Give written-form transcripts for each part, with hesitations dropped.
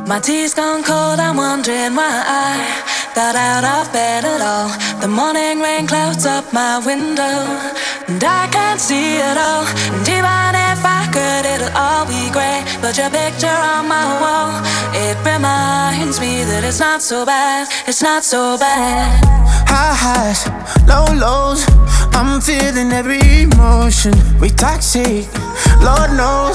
My tea's gone cold, I'm wondering why I got out of bed at all. The morning rain clouds up my window, and I can't see it all. And even if I could, it'll all be grey. But your picture on my wall, it reminds me that it's not so bad, it's not so bad. High highs, low lows, I'm feeling every emotion. We toxic, Lord knows.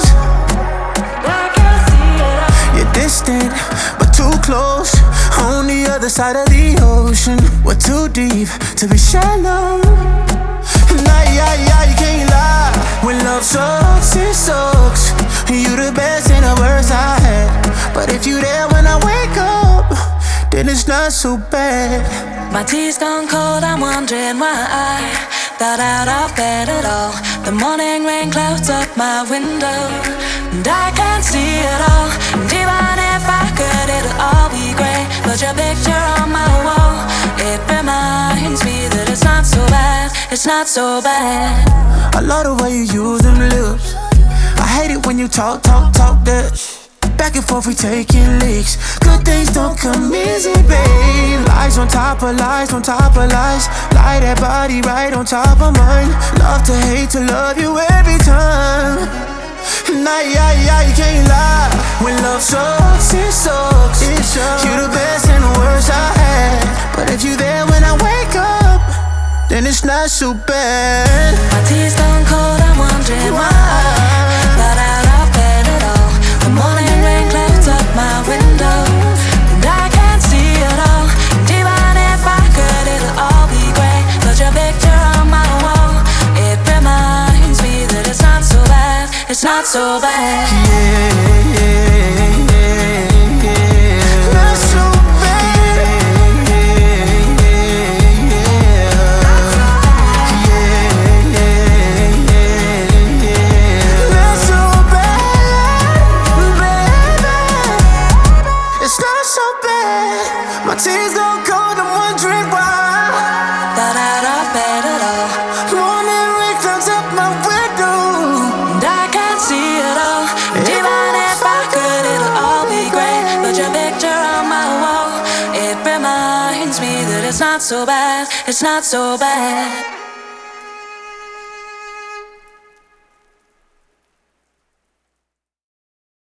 You're distant, but too close. On the other side of the ocean, we're too deep to be shallow. Nah, you can't lie. When love sucks, it sucks. You the best and the worst I had. But if you there when I wake up, then it's not so bad. My tea's gone cold, I'm wondering why I got out of bed at all. The morning rain clouds up my window, and I can't see it all. And even if I could, it'll all be grey. But your picture on my wall, it reminds me that it's not so bad, it's not so bad. I love the way you use them lips. I hate it when you talk that. Back and forth we taking leaks. Good things don't come easy, babe. Lies on top of lies, on top of lies. Lie that body right on top of mine. Love to hate to love you every time. Nah, you can't lie. When love sucks, it sucks. You the best and the worst I had. But if you there when I wake up, then it's not so bad. My tea's gone cold, I'm wondering why I got out of bed at all. The morning rain clouds up my window, and I can't see it all. And even if I could, it'll all be grey. But your picture on my wall, it reminds me that it's not so bad, it's not so bad. Not so my tears go cold, I'm wondering why. Got out of bed at all. Morning rain clouds up my window, and I can't see it all. And even if I could, it'll all be grey. But your picture on my wall, it reminds me that it's not so bad, it's not so bad.